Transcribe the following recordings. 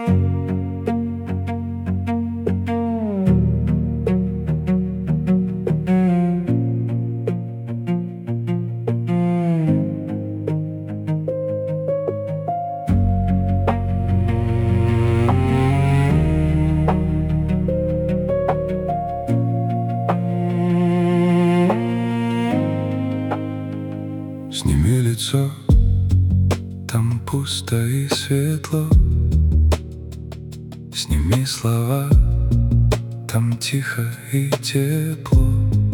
Сними лицо, там пусто и светло. Сними слова, там тихо и тепло.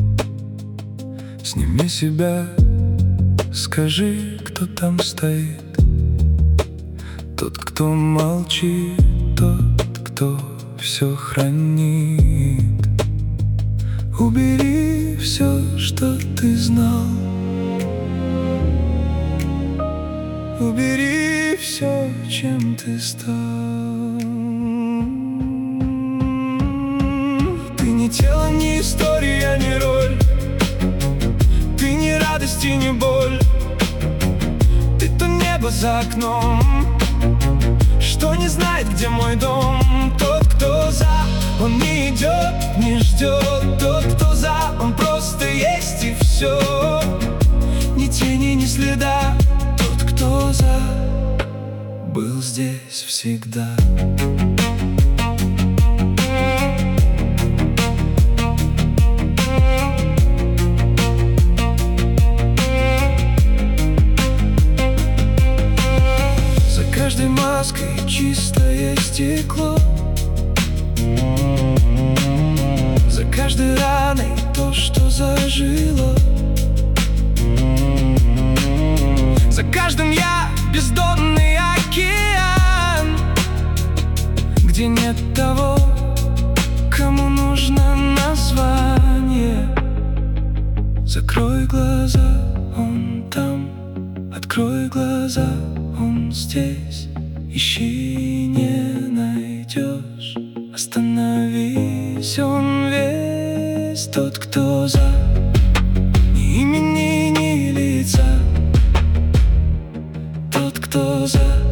Сними себя, скажи, кто там стоит. Тот, кто молчит, тот, кто все хранит. Убери все, что ты знал. Убери все, чем ты стал. Ты не тело, не история, не роль. Ты не радость и не боль. Ты то небо за окном, что не знает, где мой дом. Тот, кто за, он не идет, не ждет. Тот, кто за, он просто есть и все. Ни тени, ни следа. Кто за, был здесь всегда. За каждой маской чистое стекло. За каждой раной то, что зажило. За каждым я бездонный океан, где нет того, кому нужно название. Закрой глаза, он там. Открой глаза, он здесь. Ищи, не найдешь. Остановись, он весь. Тот, кто за, ни имени, ни лица. Тот, кто за.